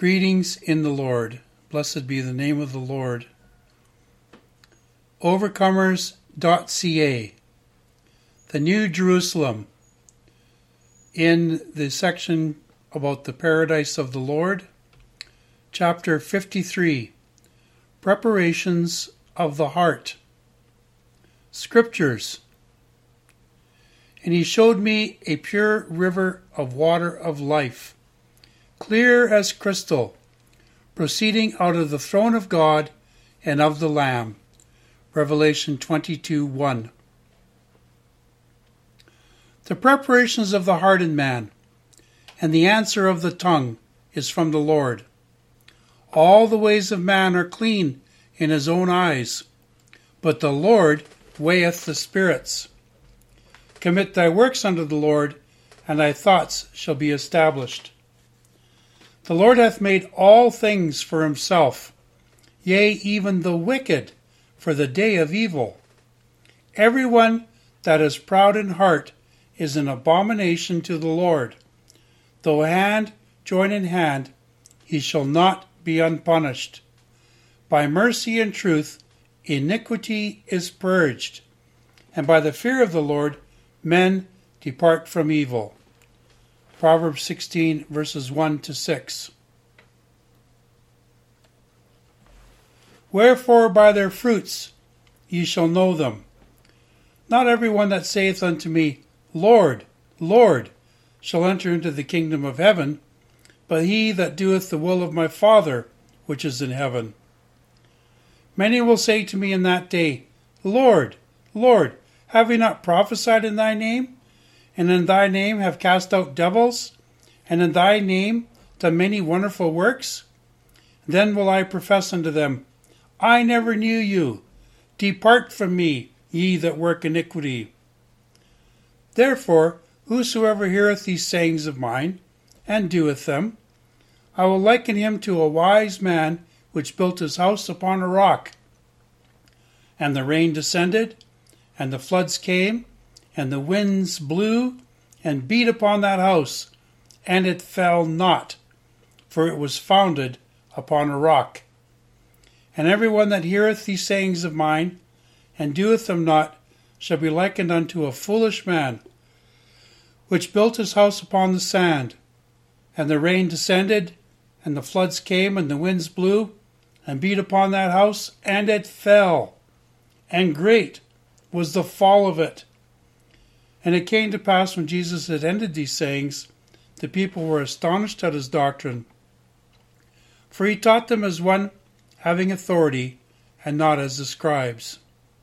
Greetings in the Lord. Blessed be the name of the Lord. Overcomers.ca, the New Jerusalem, in the section about the paradise of the Lord, chapter 53, Preparations of the Heart. Scriptures. And he showed me a pure river of water of life, clear as crystal, proceeding out of the throne of God and of the Lamb. Revelation 22:1. The preparations of the heart in man, and the answer of the tongue, is from the Lord. All the ways of man are clean in his own eyes, but the Lord weigheth the spirits. Commit thy works unto the Lord, and thy thoughts shall be established. The Lord hath made all things for himself, yea, even the wicked for the day of evil. Every one that is proud in heart is an abomination to the Lord. Though hand join in hand, he shall not be unpunished. By mercy and truth iniquity is purged, and by the fear of the Lord men depart from evil. Proverbs 16, verses 1 to 6. Wherefore by their fruits ye shall know them. Not every one that saith unto me, Lord, Lord, shall enter into the kingdom of heaven, but he that doeth the will of my Father which is in heaven. Many will say to me in that day, Lord, Lord, have we not prophesied in thy name? And in thy name have cast out devils? And in thy name done many wonderful works? Then will I profess unto them, I never knew you. Depart from me, ye that work iniquity. Therefore, whosoever heareth these sayings of mine, and doeth them, I will liken him to a wise man which built his house upon a rock. And the rain descended, and the floods came, and the winds blew, and beat upon that house, and it fell not, for it was founded upon a rock. And every one that heareth these sayings of mine, and doeth them not, shall be likened unto a foolish man, which built his house upon the sand. And the rain descended, and the floods came, and the winds blew, and beat upon that house, and it fell. And great was the fall of it. And it came to pass, when Jesus had ended these sayings, the people were astonished at his doctrine. For he taught them as one having authority, and not as the scribes.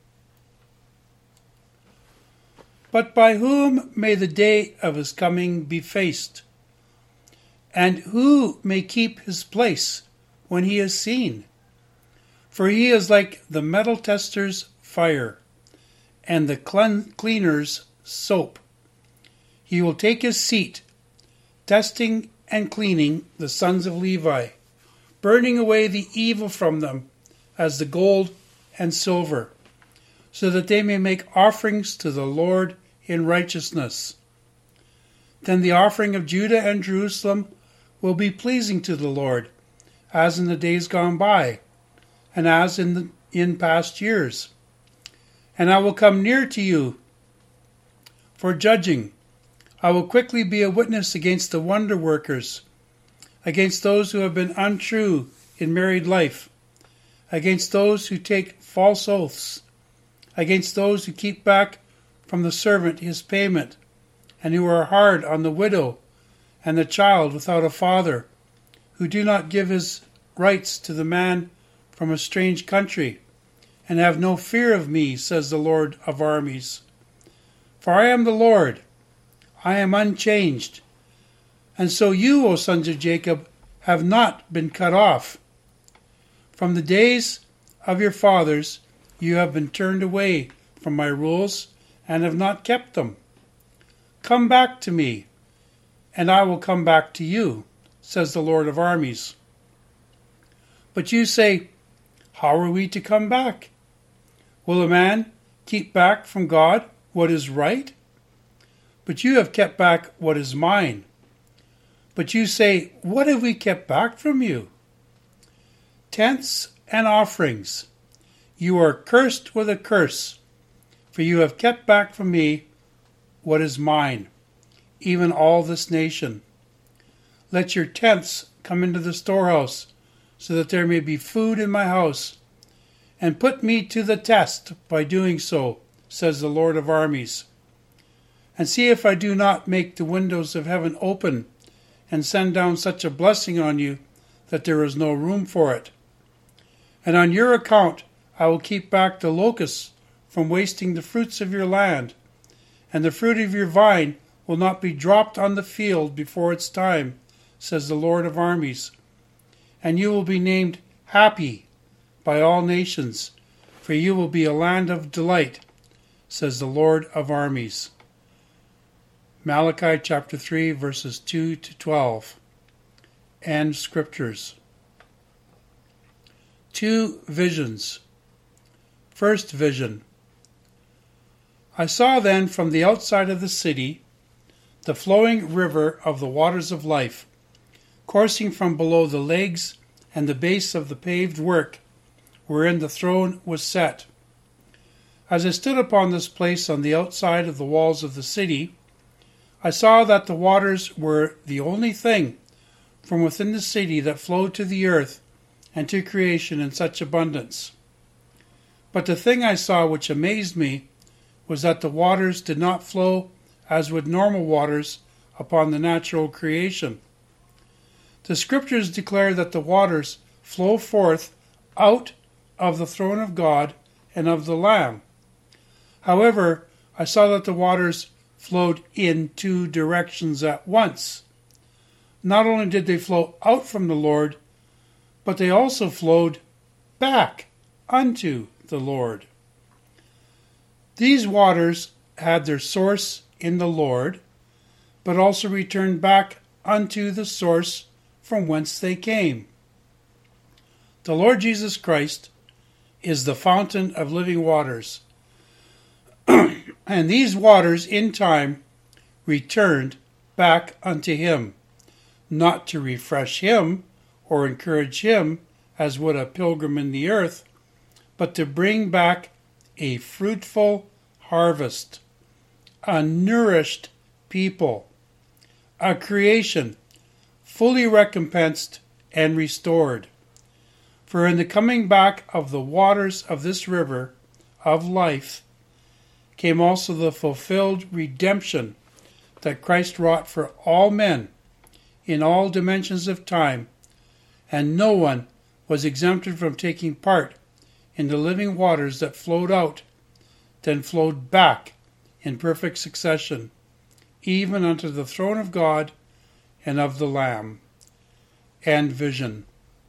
But by whom may the day of his coming be faced? And who may keep his place when he is seen? For he is like the metal tester's fire, and the cleaner's soap. He will take his seat, testing and cleaning the sons of Levi, burning away the evil from them as the gold and silver, so that they may make offerings to the Lord in righteousness. Then the offering of Judah and Jerusalem will be pleasing to the Lord, as in the days gone by, and as in past years. And I will come near to you for judging. I will quickly be a witness against the wonder workers, against those who have been untrue in married life, against those who take false oaths, against those who keep back from the servant his payment, and who are hard on the widow and the child without a father, who do not give his rights to the man from a strange country, and have no fear of me, says the Lord of armies. For I am the Lord, I am unchanged. And so you, O sons of Jacob, have not been cut off. From the days of your fathers you have been turned away from my rules, and have not kept them. Come back to me, and I will come back to you, says the Lord of armies. But you say, how are we to come back? Will a man keep back from God what is right? But you have kept back what is mine. But you say, what have we kept back from you? Tenths and offerings. You are cursed with a curse, for you have kept back from me what is mine, even all this nation. Let your tenths come into the storehouse, so that there may be food in my house, and put me to the test by doing so, says the Lord of armies. And see if I do not make the windows of heaven open, and send down such a blessing on you that there is no room for it. And on your account I will keep back the locusts from wasting the fruits of your land, and the fruit of your vine will not be dropped on the field before its time, says the Lord of armies. And you will be named happy by all nations, for you will be a land of delight, says the Lord of armies. Malachi chapter 3, verses 2 to 12. And Scriptures. 2 visions. First vision. I saw then from the outside of the city the flowing river of the waters of life, coursing from below the legs and the base of the paved work wherein the throne was set. As I stood upon this place on the outside of the walls of the city, I saw that the waters were the only thing from within the city that flowed to the earth and to creation in such abundance. But the thing I saw which amazed me was that the waters did not flow as would normal waters upon the natural creation. The Scriptures declare that the waters flow forth out of the throne of God and of the Lamb. However, I saw that the waters flowed in two directions at once. Not only did they flow out from the Lord, but they also flowed back unto the Lord. These waters had their source in the Lord, but also returned back unto the source from whence they came. The Lord Jesus Christ is the fountain of living waters. And these waters in time returned back unto him, not to refresh him or encourage him as would a pilgrim in the earth, but to bring back a fruitful harvest, a nourished people, a creation fully recompensed and restored. For in the coming back of the waters of this river of life came also the fulfilled redemption that Christ wrought for all men in all dimensions of time, and no one was exempted from taking part in the living waters that flowed out, then flowed back in perfect succession, even unto the throne of God and of the Lamb. And vision.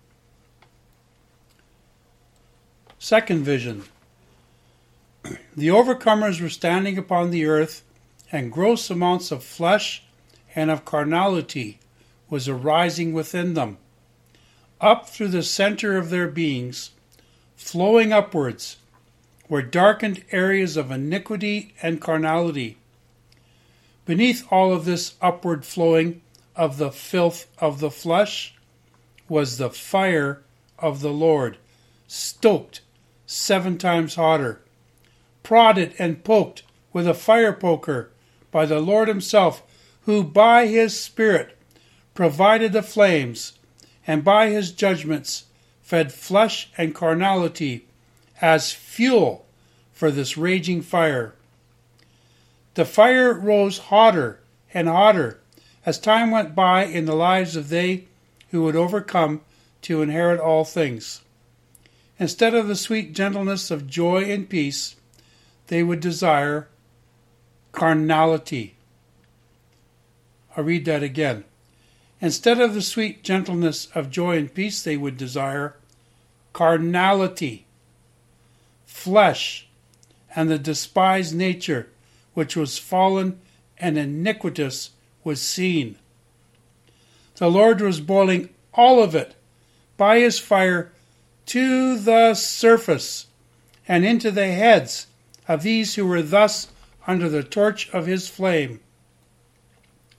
Second vision. The overcomers were standing upon the earth, and gross amounts of flesh and of carnality was arising within them, up through the center of their beings, flowing upwards, were darkened areas of iniquity and carnality. Beneath all of this upward flowing of the filth of the flesh was the fire of the Lord, stoked 7 times hotter, prodded and poked with a fire poker by the Lord himself, who by his Spirit provided the flames, and by his judgments fed flesh and carnality as fuel for this raging fire. The fire rose hotter and hotter as time went by in the lives of they who would overcome to inherit all things. Instead of the sweet gentleness of joy and peace, they would desire carnality. I'll read that again. Instead of the sweet gentleness of joy and peace, they would desire carnality, flesh, and the despised nature which was fallen and iniquitous was seen. The Lord was boiling all of it by his fire to the surface and into the heads of these who were thus under the torch of his flame.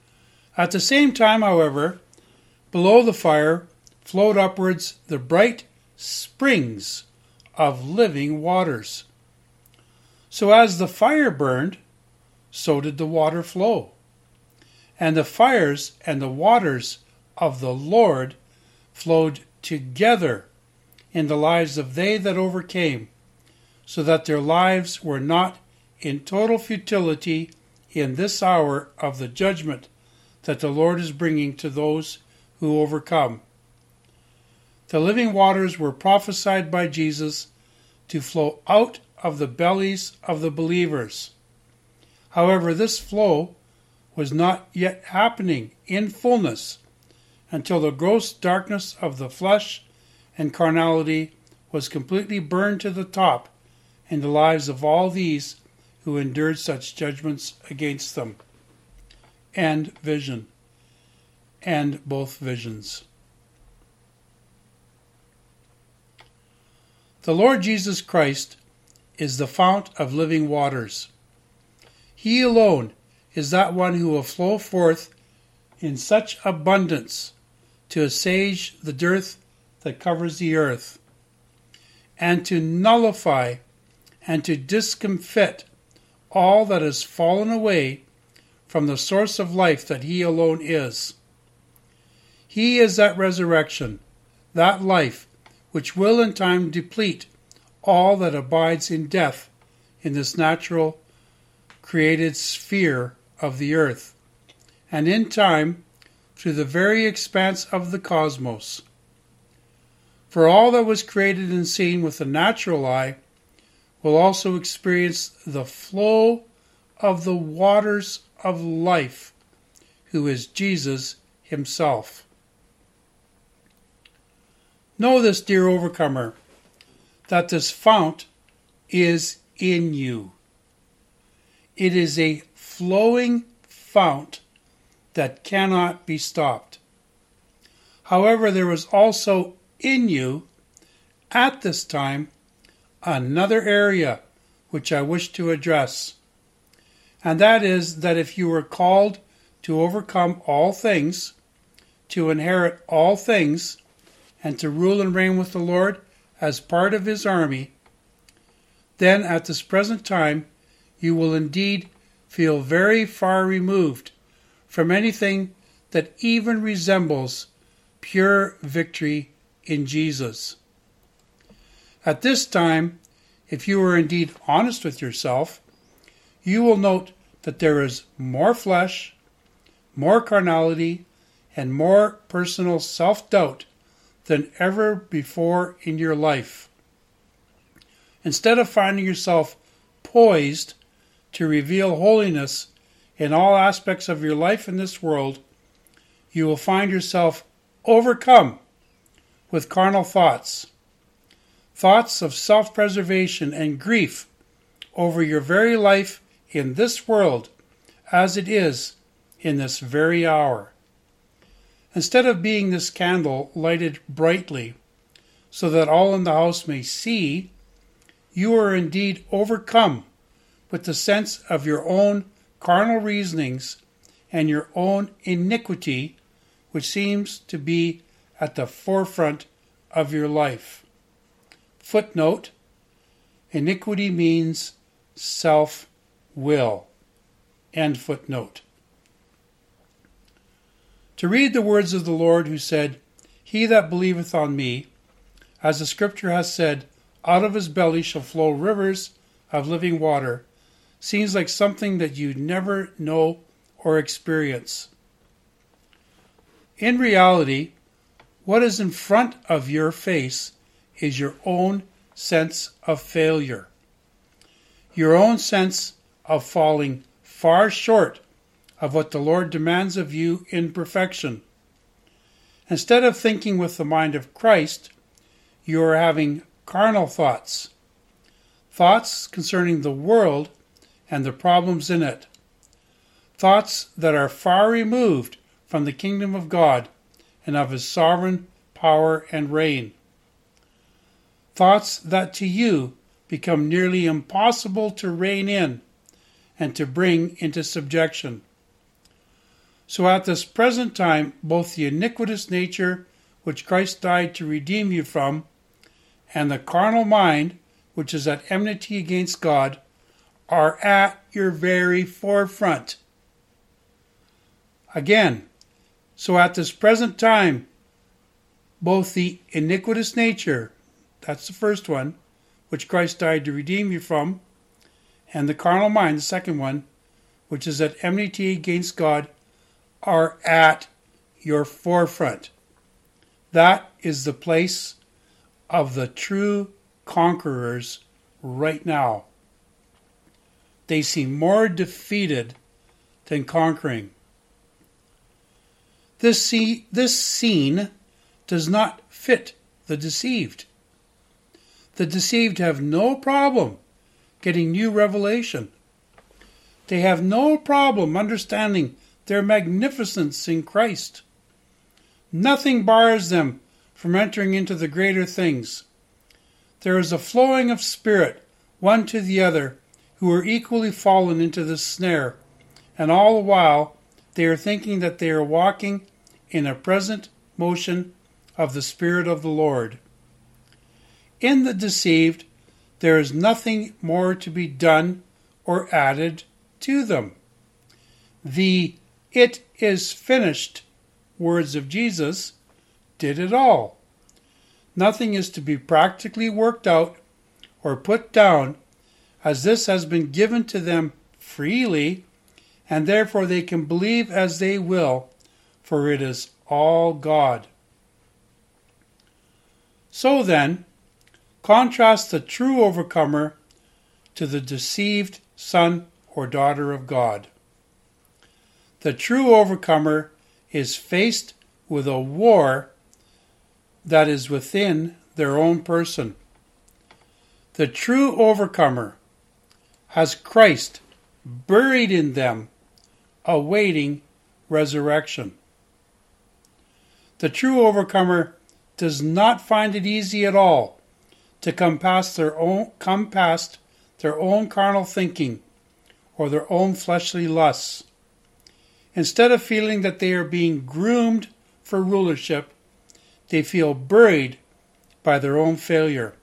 At the same time, however, below the fire flowed upwards the bright springs of living waters. So as the fire burned, so did the water flow. And the fires and the waters of the Lord flowed together in the lives of they that overcame, so that their lives were not in total futility in this hour of the judgment that the Lord is bringing to those who overcome. The living waters were prophesied by Jesus to flow out of the bellies of the believers. However, this flow was not yet happening in fullness until the gross darkness of the flesh and carnality was completely burned to the top in the lives of all these who endured such judgments against them. And vision. And both visions. The Lord Jesus Christ is the fount of living waters. He alone is that one who will flow forth in such abundance to assuage the dearth that covers the earth, and to nullify and to discomfit all that has fallen away from the source of life that He alone is. He is that resurrection, that life, which will in time deplete all that abides in death in this natural created sphere of the earth, and in time through the very expanse of the cosmos. For all that was created and seen with the natural eye will also experience the flow of the waters of life, who is Jesus Himself. Know this, dear overcomer, that this fount is in you. It is a flowing fount that cannot be stopped. However, there is also in you, at this time, another area which I wish to address. And that is that if you were called to overcome all things, to inherit all things, and to rule and reign with the Lord as part of His army, then at this present time you will indeed feel very far removed from anything that even resembles pure victory in Jesus. At this time, if you are indeed honest with yourself, you will note that there is more flesh, more carnality, and more personal self-doubt than ever before in your life. Instead of finding yourself poised to reveal holiness in all aspects of your life in this world, you will find yourself overcome with carnal thoughts, thoughts of self-preservation and grief over your very life in this world as it is in this very hour. Instead of being this candle lighted brightly so that all in the house may see, you are indeed overcome with the sense of your own carnal reasonings and your own iniquity, which seems to be at the forefront of your life. Footnote: iniquity means self-will. End footnote. To read the words of the Lord who said, "He that believeth on me, as the Scripture has said, out of his belly shall flow rivers of living water," seems like something that you never know or experience. In reality, what is in front of your face is your own sense of failure, your own sense of falling far short of what the Lord demands of you in perfection. Instead of thinking with the mind of Christ, you are having carnal thoughts, thoughts concerning the world and the problems in it, thoughts that are far removed from the kingdom of God and of His sovereign power and reign, thoughts that to you become nearly impossible to rein in and to bring into subjection. So at this present time, both the iniquitous nature which Christ died to redeem you from, and the carnal mind, which is at enmity against God, are at your very forefront. Again, so at this present time, both the iniquitous nature, that's the first one, which Christ died to redeem you from, and the carnal mind, the second one, which is at enmity against God, are at your forefront. That is the place of the true conquerors right now. They seem more defeated than conquering. This scene does not fit the deceived. The deceived have no problem getting new revelation. They have no problem understanding their magnificence in Christ. Nothing bars them from entering into the greater things. There is a flowing of spirit, one to the other, who are equally fallen into this snare, and all the while they are thinking that they are walking in a present motion of the Spirit of the Lord. In the deceived, there is nothing more to be done or added to them. The "it is finished" words of Jesus did it all. Nothing is to be practically worked out or put down, as this has been given to them freely, and therefore they can believe as they will, for it is all God. So then, contrast the true overcomer to the deceived son or daughter of God. The true overcomer is faced with a war that is within their own person. The true overcomer has Christ buried in them, awaiting resurrection. The true overcomer does not find it easy at all to come past their own carnal thinking or their own fleshly lusts. Instead of feeling that they are being groomed for rulership, they feel buried by their own failure.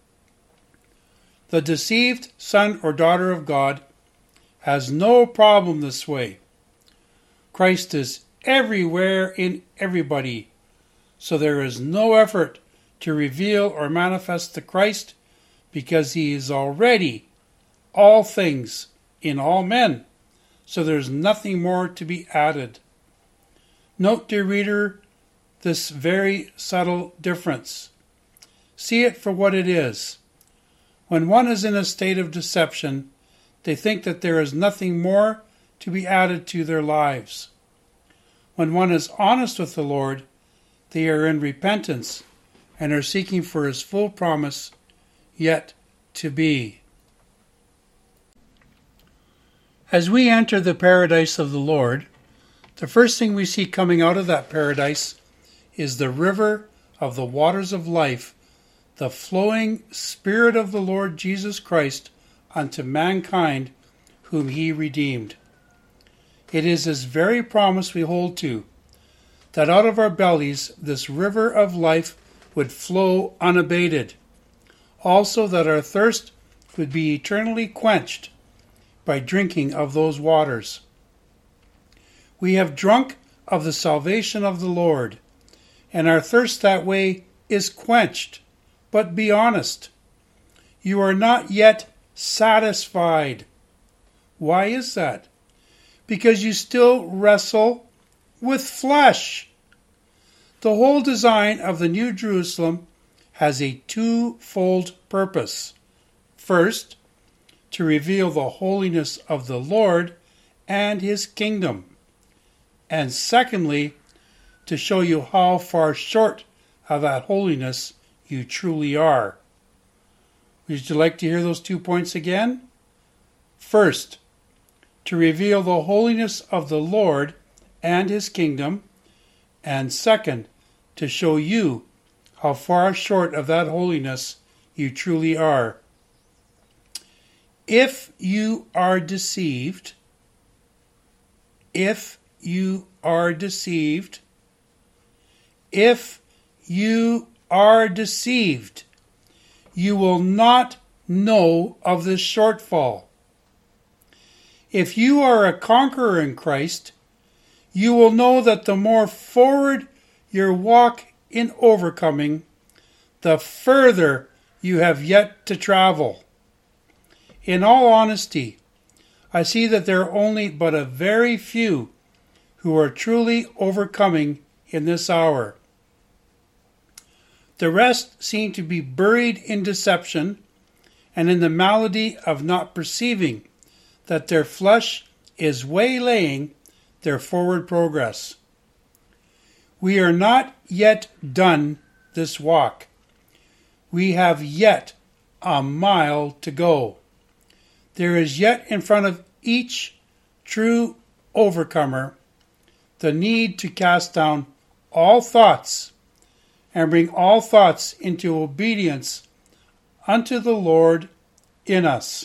The deceived son or daughter of God has no problem this way. Christ is everywhere in everybody, so there is no effort to reveal or manifest the Christ, because he is already all things in all men, so there's nothing more to be added. Note, dear reader, this very subtle difference. See it for what it is. When one is in a state of deception, they think that there is nothing more to be added to their lives. When one is honest with the Lord, they are in repentance and are seeking for his full promise yet to be. As we enter the paradise of the Lord, the first thing we see coming out of that paradise is the river of the waters of life, the flowing Spirit of the Lord Jesus Christ unto mankind whom he redeemed. It is his very promise we hold to, that out of our bellies this river of life would flow unabated. Also that our thirst would be eternally quenched by drinking of those waters. We have drunk of the salvation of the Lord, and our thirst that way is quenched. But be honest, you are not yet satisfied. Why is that? Because you still wrestle with flesh. The whole design of the New Jerusalem has a twofold purpose. First, to reveal the holiness of the Lord and his kingdom. And secondly, to show you how far short of that holiness you truly are. Would you like to hear those 2 points again? First, to reveal the holiness of the Lord and his kingdom, and second, to show you how far short of that holiness you truly are. If you are deceived, you are deceived, if you are deceived, you will not know of this shortfall. If you are a conqueror in Christ, you will know that the more forward your walk in overcoming, the further you have yet to travel. In all honesty, I see that there are only but a very few who are truly overcoming in this hour. The rest seem to be buried in deception and in the malady of not perceiving that their flesh is waylaying their forward progress. We are not yet done this walk. We have yet a mile to go. There is yet in front of each true overcomer the need to cast down all thoughts and bring all thoughts into obedience unto the Lord in us,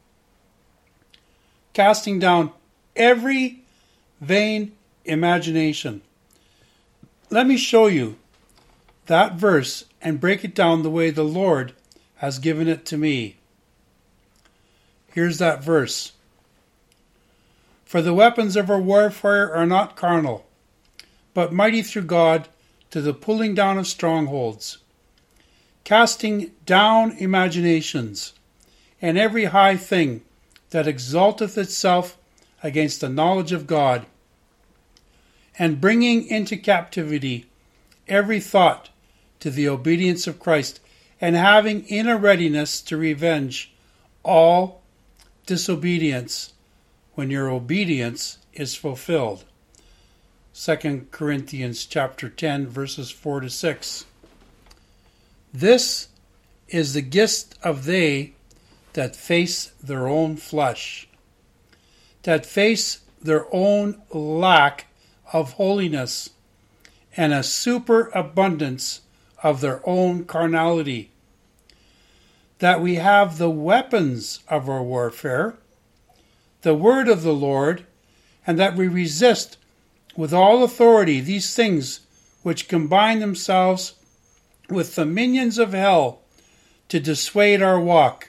casting down every vain imagination. Let me show you that verse and break it down the way the Lord has given it to me. Here's that verse. For the weapons of our warfare are not carnal, but mighty through God to the pulling down of strongholds, casting down imaginations, and every high thing that exalteth itself against the knowledge of God, and bringing into captivity every thought to the obedience of Christ, and having in a readiness to revenge all disobedience when your obedience is fulfilled. 2 Corinthians chapter 10, verses 4 to 6. This is the gist of they that face their own flesh, that face their own lack of holiness, and a superabundance of their own carnality, that we have the weapons of our warfare, the word of the Lord, and that we resist with all authority these things which combine themselves with the minions of hell to dissuade our walk.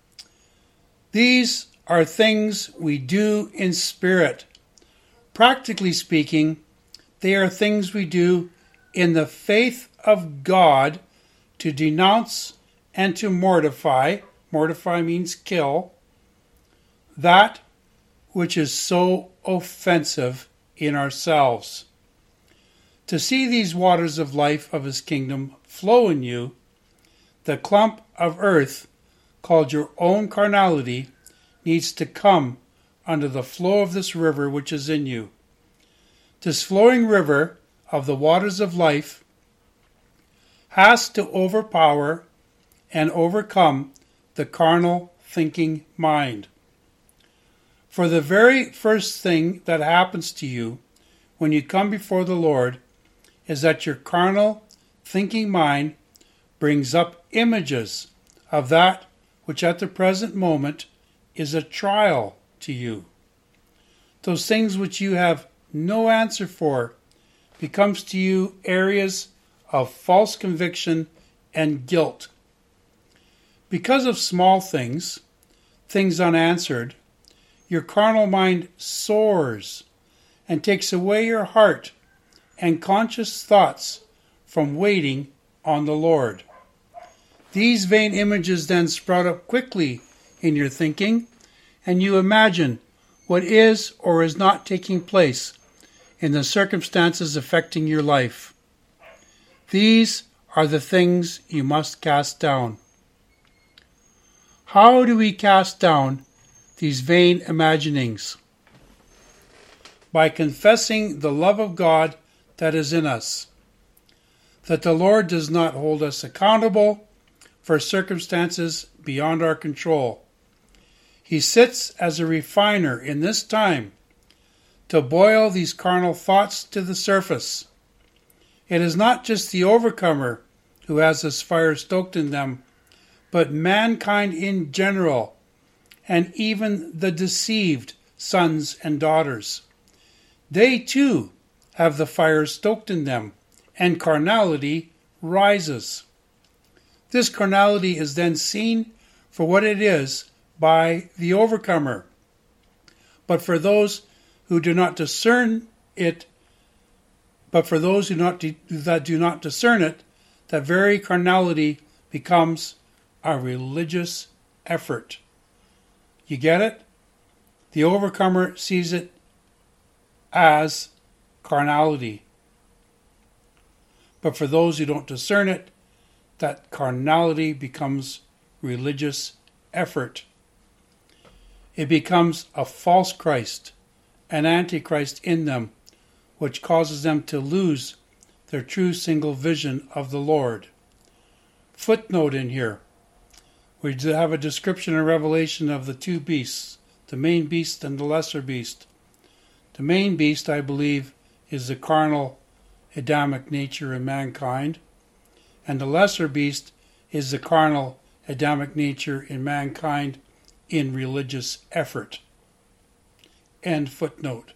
These are things we do in spirit. Practically speaking, they are things we do in the faith of God to denounce and to mortify. Mortify means kill. That which is so offensive in ourselves. To see these waters of life of his kingdom flow in you, the clump of earth called your own carnality needs to come under the flow of this river which is in you. This flowing river of the waters of life has to overpower and overcome the carnal thinking mind. For the very first thing that happens to you when you come before the Lord is that your carnal thinking mind brings up images of that which at the present moment is a trial to you. Those things which you have no answer for becomes to you areas of false conviction and guilt. Because of small things, things unanswered, your carnal mind soars and takes away your heart and conscious thoughts from waiting on the Lord. These vain images then sprout up quickly in your thinking, and you imagine what is or is not taking place in the circumstances affecting your life. These are the things you must cast down. How do we cast down these vain imaginings? By confessing the love of God that is in us, that the Lord does not hold us accountable for circumstances beyond our control. He sits as a refiner in this time to boil these carnal thoughts to the surface. It is not just the overcomer who has this fire stoked in them, but mankind in general, and even the deceived sons and daughters. they too have the fire stoked in them, and carnality rises. This carnality is then seen for what it is by the overcomer. But for those who do not discern it, that very carnality becomes a religious effort. You get it? The overcomer sees it as carnality. But for those who don't discern it, that carnality becomes religious effort. It becomes a false Christ, an antichrist in them, which causes them to lose their true single vision of the Lord. Footnote in here. We have a description in Revelation of the two beasts, the main beast and the lesser beast. The main beast, I believe, is the carnal Adamic nature in mankind, and the lesser beast is the carnal Adamic nature in mankind in religious effort. End footnote.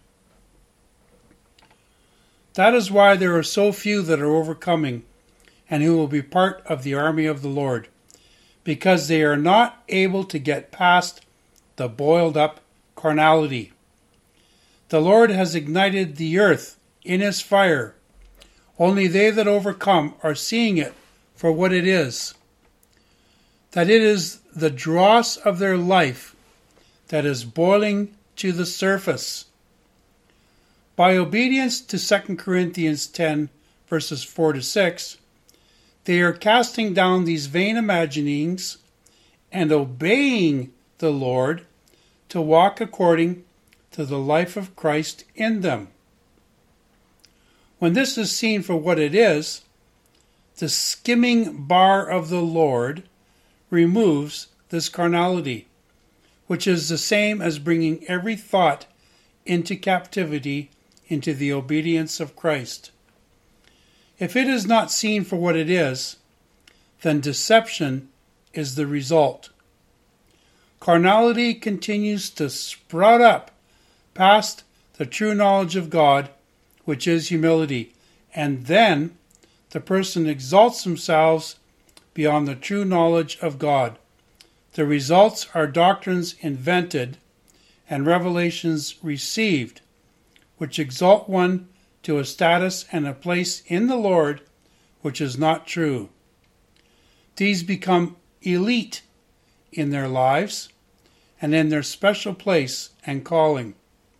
That is why there are so few that are overcoming and who will be part of the army of the Lord, because they are not able to get past the boiled up carnality. The Lord has ignited the earth in his fire. Only they that overcome are seeing it for what it is. That it is the dross of their life that is boiling to the surface. By obedience to 2 Corinthians 10, verses 4 to 6, they are casting down these vain imaginings and obeying the Lord to walk according to the life of Christ in them. When this is seen for what it is, the skimming bar of the Lord removes this carnality, which is the same as bringing every thought into captivity into the obedience of Christ. If it is not seen for what it is, then deception is the result. Carnality continues to sprout up past the true knowledge of God, which is humility, and then the person exalts themselves beyond the true knowledge of God. The results are doctrines invented and revelations received, which exalt one to a status and a place in the Lord which is not true. These become elite in their lives and in their special place and calling.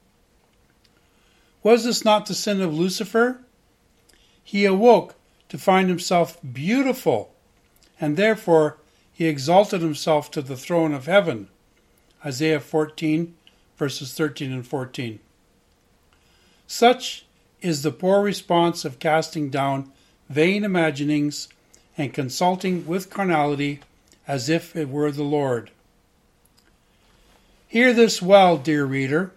Was this not the sin of Lucifer? He awoke to find himself beautiful, and therefore he exalted himself to the throne of heaven. Isaiah 14, verses 13 and 14. Such is the poor response of casting down vain imaginings and consulting with carnality as if it were the Lord. Hear this well, dear reader.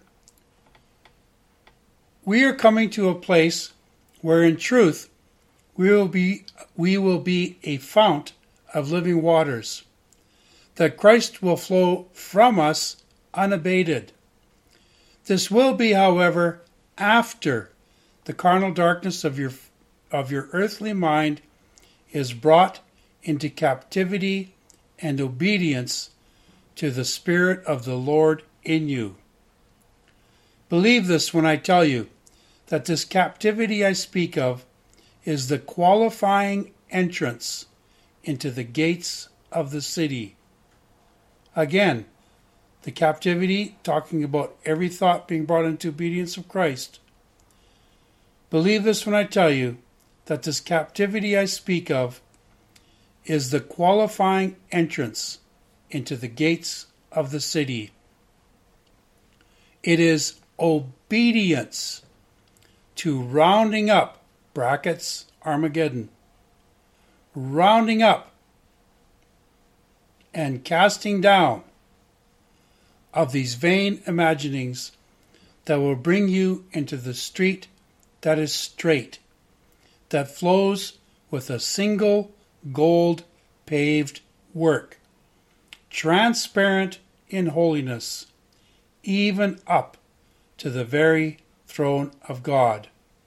We are coming to a place where in truth we will be a fount of living waters, that Christ will flow from us unabated. This will be, however, after the carnal darkness of your earthly mind is brought into captivity and obedience to the Spirit of the Lord in you. Believe this when I tell you that this captivity I speak of is the qualifying entrance into the gates of the city. Again, the captivity, talking about every thought being brought into obedience of Christ. Believe this when I tell you that this captivity I speak of is the qualifying entrance into the gates of the city. It is obedience to rounding up, brackets, Armageddon, rounding up and casting down of these vain imaginings that will bring you into the street that is straight, that flows with a single gold paved work, transparent in holiness, even up to the very throne of God.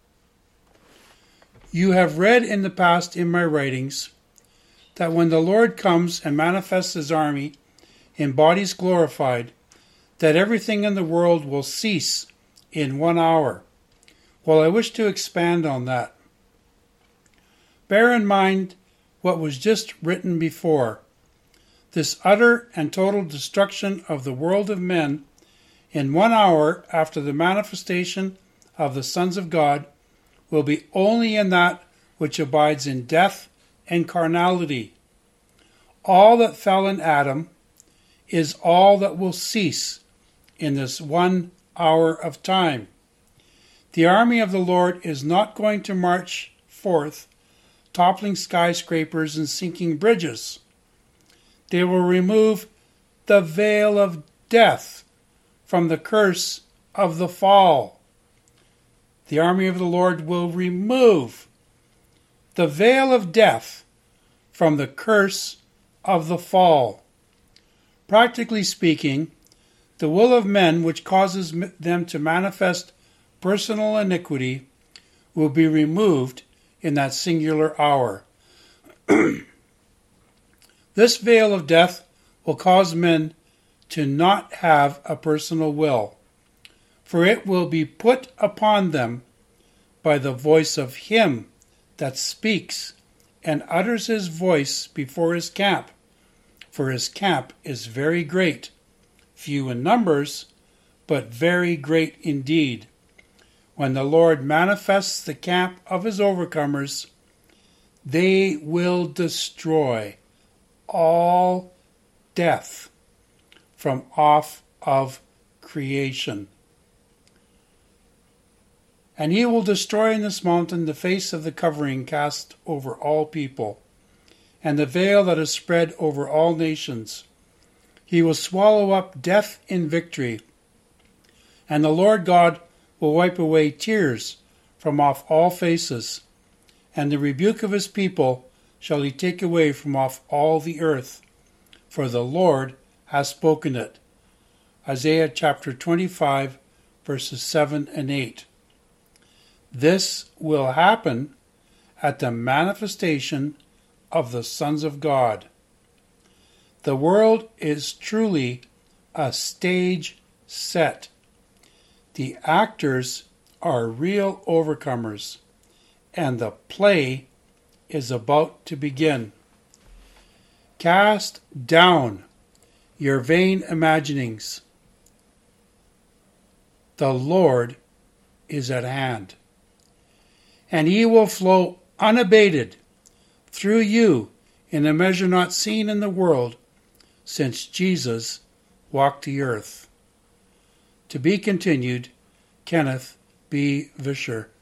You have read in the past in my writings that when the Lord comes and manifests his army in bodies glorified, that everything in the world will cease in 1 hour. Well, I wish to expand on that. Bear in mind what was just written before. This utter and total destruction of the world of men in 1 hour after the manifestation of the sons of God will be only in that which abides in death and carnality. All that fell in Adam is all that will cease in this 1 hour of time. The army of the Lord is not going to march forth, toppling skyscrapers and sinking bridges. They will remove the veil of death from the curse of the fall. The army of the Lord will remove the veil of death from the curse of the fall. Practically speaking, the will of men which causes them to manifest personal iniquity will be removed in that singular hour. This veil of death will cause men to not have a personal will, for it will be put upon them by the voice of him that speaks and utters his voice before his camp. For his camp is very great, few in numbers, but very great indeed. When the Lord manifests the camp of his overcomers, they will destroy all death from off of creation. And he will destroy in this mountain the face of the covering cast over all people, and the veil that is spread over all nations. He will swallow up death in victory, and the Lord God will wipe away tears from off all faces, and the rebuke of his people shall he take away from off all the earth, for the Lord has spoken it. Isaiah chapter 25, verses 7 and 8. This will happen at the manifestation of the sons of God. The world is truly a stage set. The actors are real overcomers, and the play is about to begin. Cast down your vain imaginings. The Lord is at hand, and he will flow unabated through you in a measure not seen in the world since Jesus walked the earth. To be continued, Kenneth B. Vischer.